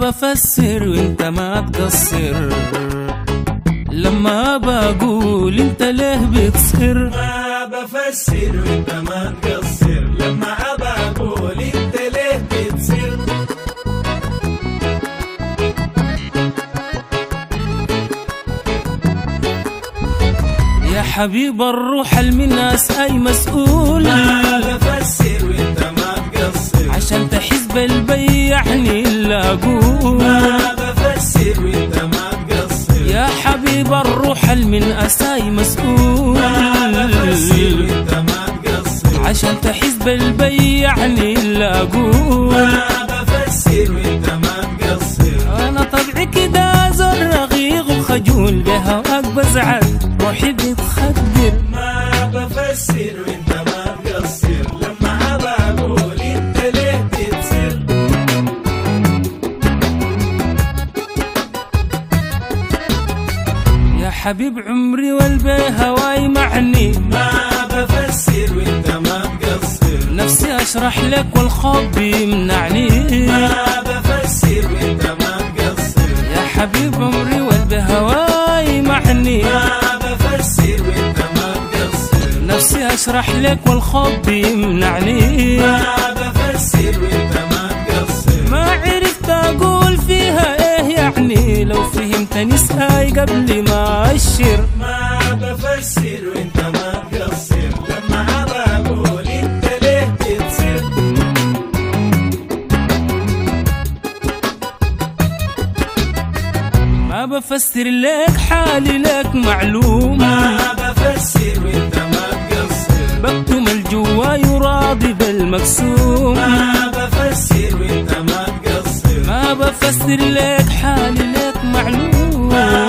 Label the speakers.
Speaker 1: بفسر وانت ما تقصر، لما بقول انت ليه بتصر.
Speaker 2: ما بفسر وانت ما تقصر، لما بقول انت ليه بتصر.
Speaker 1: يا حبيب الروح من ناس اي مسؤول،
Speaker 2: ما بفسر وانت ما تقصر،
Speaker 1: عشان تحس بالبيعني اللي اقول.
Speaker 2: ما بفسر وانت ما تقصر،
Speaker 1: يا حبيب الروح من اساي مسؤول.
Speaker 2: ما بفسر وانت ما تقصر،
Speaker 1: عشان تحس بالبيعني اللي اقول.
Speaker 2: ما بفسر وانت ما تقصر.
Speaker 1: انا طبعي كده زر رغيق وخجول، بهواك بزعل روحي بتخدر.
Speaker 2: ما بفسر وانت ما تقصر، لما بقول انت ليه بتصر.
Speaker 1: يا حبيب عمري والبي هواي معني،
Speaker 2: ما بفسر وانت ما تقصر،
Speaker 1: نفسي اشرح لك والخوف بيمنعني.
Speaker 2: ما بفسر وانت ما تقصر،
Speaker 1: يا حبيب عمري والبي هواي معني،
Speaker 2: ما بفسر وانت ما تقصر،
Speaker 1: نفسي اشرح لك والخوف بيمنعني.
Speaker 2: ما بفسر وانت ما تقصر.
Speaker 1: ما عرفت اقول فيها ايه يعني، لو فهمتني اسهاي قبل ما اشر.
Speaker 2: ما بفسر وانت ما تقصر، لما بقول انت ليه بتصر.
Speaker 1: ما بفسر لك حالي لك معلوم،
Speaker 2: ما بفسر وانت ما تقصر،
Speaker 1: بكتم الجواي وراضي بالمقسوم.
Speaker 2: ما بفسر وانت ما تقصر،
Speaker 1: ما بفسر لك حالي لك معلوم،